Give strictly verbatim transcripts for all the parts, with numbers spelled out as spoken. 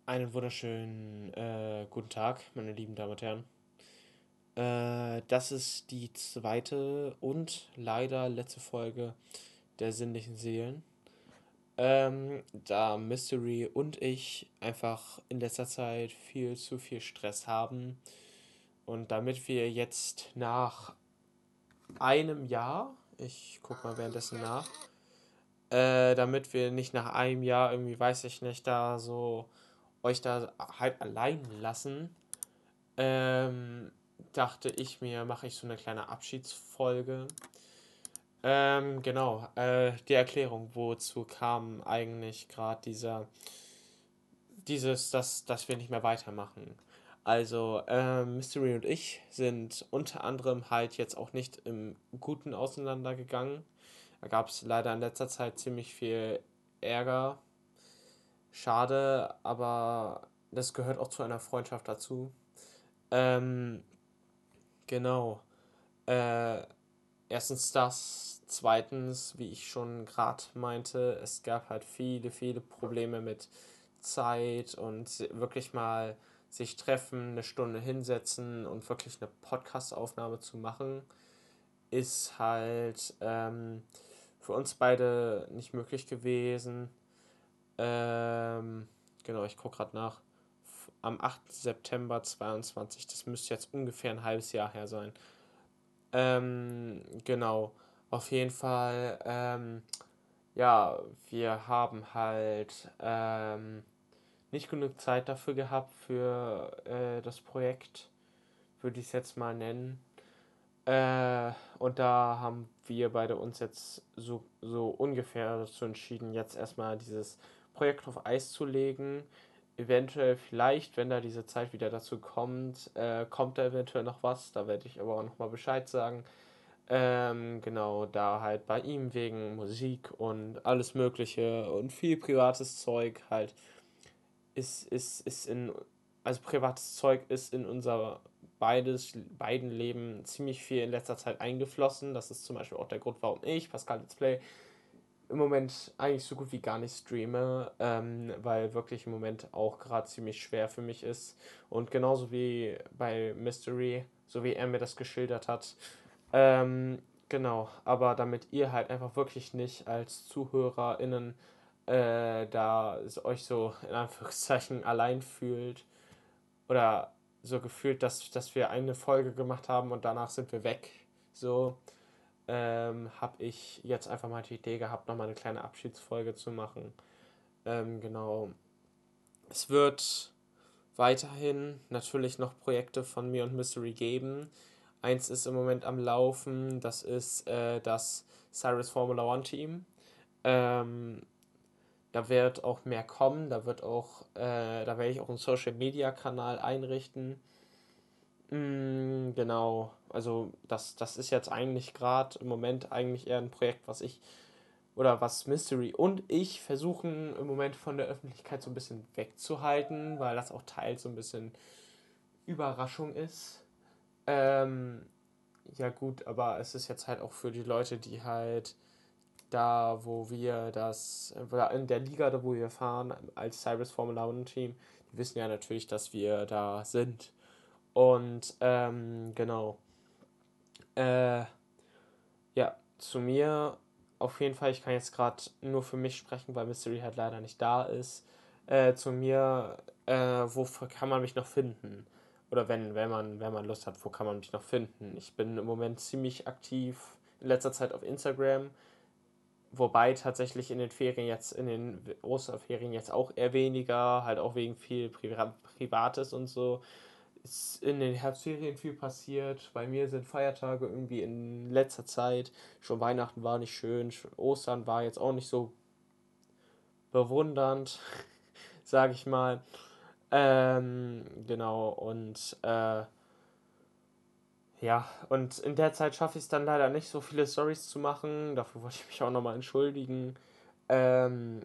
Einen wunderschönen äh, guten Tag, meine lieben Damen und Herren. Äh, das ist die zweite und leider letzte Folge der sinnlichen Seelen. Ähm, da Mystery und ich einfach in letzter Zeit viel zu viel Stress haben und damit wir jetzt nach einem Jahr, ich guck mal währenddessen nach, äh, damit wir nicht nach einem Jahr irgendwie, weiß ich nicht, da so euch da halt allein lassen, ähm, dachte ich mir, mache ich so eine kleine Abschiedsfolge. Ähm, genau, äh, die Erklärung, wozu kam eigentlich gerade dieser, dieses, dass, dass wir nicht mehr weitermachen. Also, ähm, Mystery und ich sind unter anderem halt jetzt auch nicht im Guten auseinandergegangen. Da gab es leider in letzter Zeit ziemlich viel Ärger. Schade, aber das gehört auch zu einer Freundschaft dazu. Ähm, genau. Äh, Erstens das, zweitens, wie ich schon gerade meinte, es gab halt viele, viele Probleme mit Zeit und wirklich mal sich treffen, eine Stunde hinsetzen und wirklich eine Podcast-Aufnahme zu machen, ist halt ähm, für uns beide nicht möglich gewesen. Ähm, genau, ich gucke gerade nach. Am achten September zweiundzwanzig, das müsste jetzt ungefähr ein halbes Jahr her sein. Ähm, genau. Auf jeden Fall, ähm, ja, wir haben halt ähm, nicht genug Zeit dafür gehabt für äh, das Projekt, würde ich es jetzt mal nennen. Äh, und da haben wir beide uns jetzt so, so ungefähr dazu entschieden, jetzt erstmal dieses Projekt auf Eis zu legen. Eventuell, vielleicht, wenn da diese Zeit wieder dazu kommt, äh, kommt da eventuell noch was. Da werde ich aber auch nochmal Bescheid sagen. Ähm, genau, da halt bei ihm wegen Musik und alles Mögliche und viel privates Zeug halt ist, ist, ist in, also privates Zeug ist in unser beides, beiden Leben ziemlich viel in letzter Zeit eingeflossen. Das ist zum Beispiel auch der Grund, warum ich, Pascal Let's Play, im Moment eigentlich so gut wie gar nicht streame, ähm, weil wirklich im Moment auch gerade ziemlich schwer für mich ist. Und genauso wie bei Mystery, so wie er mir das geschildert hat, ähm, genau, aber damit ihr halt einfach wirklich nicht als ZuhörerInnen äh, da euch so in Anführungszeichen allein fühlt oder so gefühlt, dass, dass wir eine Folge gemacht haben und danach sind wir weg, so ähm, habe ich jetzt einfach mal die Idee gehabt, nochmal eine kleine Abschiedsfolge zu machen. Ähm, genau. Es wird weiterhin natürlich noch Projekte von mir und Mystery geben. Eins ist im Moment am Laufen, das ist äh, das Cyrus Formula One Team. Ähm, Da wird auch mehr kommen, da wird auch, äh, da werde ich auch einen Social Media Kanal einrichten. Mm, genau, also das, das ist jetzt eigentlich gerade im Moment eigentlich eher ein Projekt, was ich oder was Mystery und ich versuchen im Moment von der Öffentlichkeit so ein bisschen wegzuhalten, weil das auch teils so ein bisschen Überraschung ist. Ähm, ja gut, aber es ist jetzt halt auch für die Leute, die halt da, wo wir das, oder in der Liga, da wo wir fahren, als Cyrus Formula One Team, die wissen ja natürlich, dass wir da sind. Und ähm, genau. Äh, ja, zu mir auf jeden Fall, ich kann jetzt gerade nur für mich sprechen, weil Mystery halt leider nicht da ist. Äh, zu mir, äh, wo kann man mich noch finden? Oder wenn, wenn man, wenn man Lust hat, wo kann man mich noch finden? Ich bin im Moment ziemlich aktiv in letzter Zeit auf Instagram, wobei tatsächlich in den Ferien jetzt, in den Osterferien jetzt auch eher weniger, halt auch wegen viel Priva Privates und so. Ist in den Herbstferien viel passiert. Bei mir sind Feiertage irgendwie in letzter Zeit. Schon Weihnachten war nicht schön. Ostern war jetzt auch nicht so bewundernd, sage ich mal. Ähm, genau, und äh, ja, und in der Zeit schaffe ich es dann leider nicht, so viele Stories zu machen. Dafür wollte ich mich auch nochmal entschuldigen. Ähm,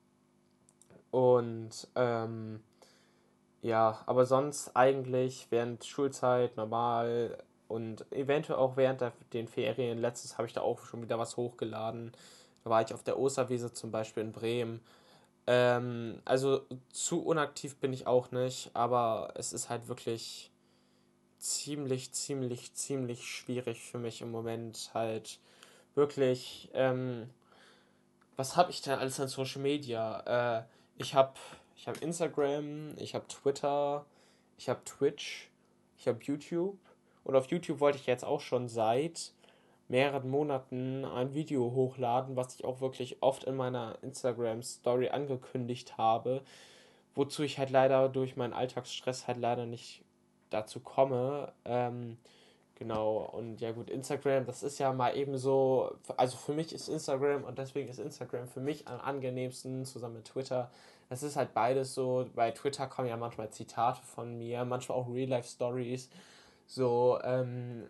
und ähm, ja, aber sonst eigentlich während Schulzeit normal und eventuell auch während der, den Ferien. Letztes habe ich da auch schon wieder was hochgeladen. Da war ich auf der Osterwiese zum Beispiel in Bremen. Ähm, also zu unaktiv bin ich auch nicht, aber es ist halt wirklich ziemlich, ziemlich, ziemlich schwierig für mich im Moment halt wirklich, ähm, was habe ich denn alles an Social Media? Äh, ich habe ich habe Instagram, ich habe Twitter, ich habe Twitch, ich habe YouTube. Und auf YouTube wollte ich jetzt auch schon seit mehreren Monaten ein Video hochladen, was ich auch wirklich oft in meiner Instagram Story angekündigt habe, wozu ich halt leider durch meinen Alltagsstress halt leider nicht dazu komme. Ähm, Genau, und ja gut, Instagram, das ist ja mal eben so, also für mich ist Instagram und deswegen ist Instagram für mich am angenehmsten zusammen mit Twitter. Das ist halt beides so, bei Twitter kommen ja manchmal Zitate von mir, manchmal auch Real-Life-Stories, so, ähm,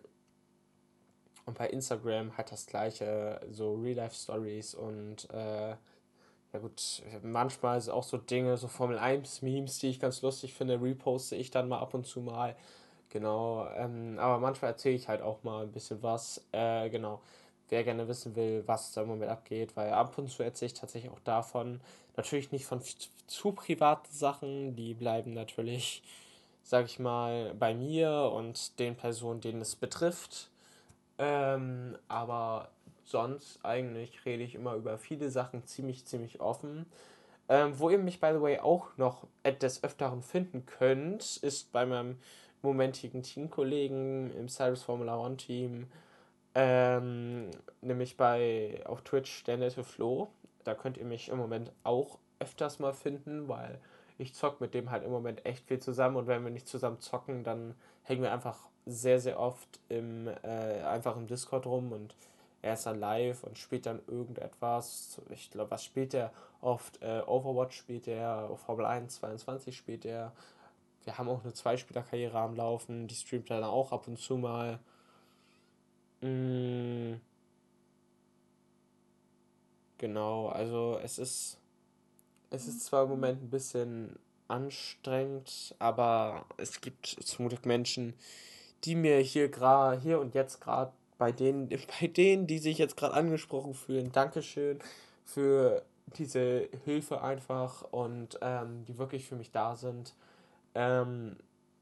und bei Instagram halt das gleiche, so Real-Life-Stories und, äh, ja gut, manchmal ist auch so Dinge, so Formel eins Memes, die ich ganz lustig finde, reposte ich dann mal ab und zu mal. Genau, ähm, aber manchmal erzähle ich halt auch mal ein bisschen was. Äh, genau, wer gerne wissen will, was da im Moment abgeht, weil ab und zu erzähle ich tatsächlich auch davon. Natürlich nicht von f- zu privaten Sachen, die bleiben natürlich, sag ich mal, bei mir und den Personen, denen es betrifft. Ähm, aber sonst eigentlich rede ich immer über viele Sachen ziemlich, ziemlich offen. Ähm, wo ihr mich, by the way, auch noch des Öfteren finden könnt, ist bei meinem momentigen Teamkollegen im Cyrus Formula One Team, ähm, nämlich bei auf Twitch der nette Flo. Da könnt ihr mich im Moment auch öfters mal finden, weil ich zock mit dem halt im Moment echt viel zusammen und wenn wir nicht zusammen zocken, dann hängen wir einfach sehr, sehr oft im, äh, einfach im Discord rum und er ist dann live und spielt dann irgendetwas. Ich glaube, was spielt er oft? Äh, Overwatch spielt er, Formel eins zweiundzwanzig spielt er. Wir haben auch eine Zweispieler-Karriere am Laufen, die streamt er dann auch ab und zu mal. Mm, genau, also es ist, es ist zwar im Moment ein bisschen anstrengend, aber es gibt zum Glück Menschen, die mir hier gerade, hier und jetzt gerade bei denen, bei denen, die sich jetzt gerade angesprochen fühlen, Dankeschön für diese Hilfe einfach und ähm, die wirklich für mich da sind. Ähm,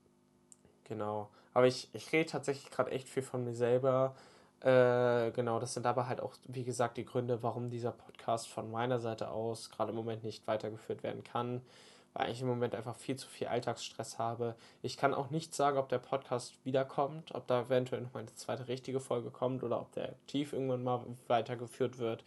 genau. Aber ich, ich rede tatsächlich gerade echt viel von mir selber. Äh, genau, das sind aber halt auch, wie gesagt, die Gründe, warum dieser Podcast von meiner Seite aus gerade im Moment nicht weitergeführt werden kann, weil ich im Moment einfach viel zu viel Alltagsstress habe. Ich kann auch nicht sagen, ob der Podcast wiederkommt, ob da eventuell noch mal eine zweite richtige Folge kommt oder ob der aktiv irgendwann mal weitergeführt wird.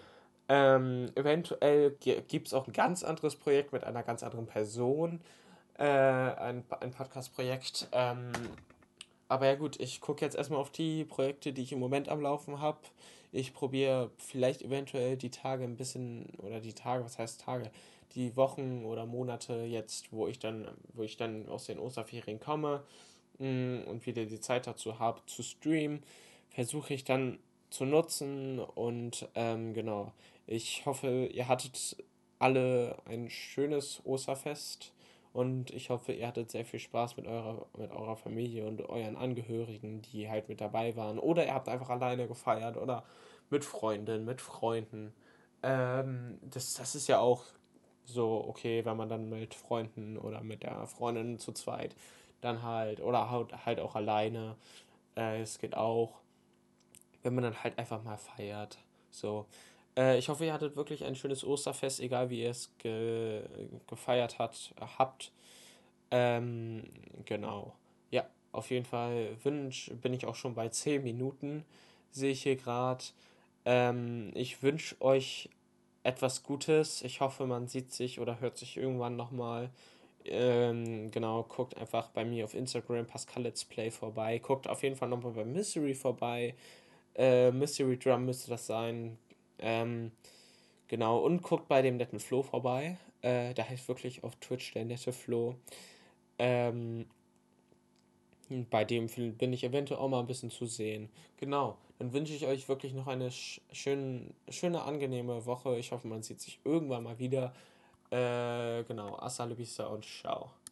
Ähm, eventuell gibt es auch ein ganz anderes Projekt mit einer ganz anderen Person, äh, ein, ein Podcast-Projekt. Ähm, aber ja gut, ich gucke jetzt erstmal auf die Projekte, die ich im Moment am Laufen habe. Ich probiere vielleicht eventuell die Tage ein bisschen, oder die Tage, was heißt Tage, die Wochen oder Monate jetzt, wo ich dann, wo ich dann aus den Osterferien komme mh, und wieder die Zeit dazu habe zu streamen, versuche ich dann zu nutzen und ähm, genau. Ich hoffe, ihr hattet alle ein schönes Osterfest und ich hoffe, ihr hattet sehr viel Spaß mit eurer, mit eurer Familie und euren Angehörigen, die halt mit dabei waren. Oder ihr habt einfach alleine gefeiert oder mit Freundinnen, mit Freunden. Ähm, das, das ist ja auch so okay, wenn man dann mit Freunden oder mit der Freundin zu zweit dann halt, oder halt, halt auch alleine. Äh, es geht auch, wenn man dann halt einfach mal feiert. So. Äh, ich hoffe, ihr hattet wirklich ein schönes Osterfest, egal wie ihr es ge gefeiert hat, habt. Ähm, genau. Ja, auf jeden Fall wünsch, bin ich auch schon bei zehn Minuten, sehe ich hier gerade. Ähm, ich wünsche euch etwas Gutes. Ich hoffe, man sieht sich oder hört sich irgendwann nochmal. Ähm, genau, guckt einfach bei mir auf Instagram Pascal Let's Play vorbei. Guckt auf jeden Fall nochmal bei Mystery vorbei. Äh, Mystery Drum müsste das sein. Ähm, genau, und guckt bei dem netten Flo vorbei. Äh, der heißt wirklich auf Twitch der nette Flo. Ähm, bei dem bin ich eventuell auch mal ein bisschen zu sehen. Genau, dann wünsche ich euch wirklich noch eine sch schön, schöne, angenehme Woche. Ich hoffe, man sieht sich irgendwann mal wieder. Äh, genau, hasta la vista und ciao.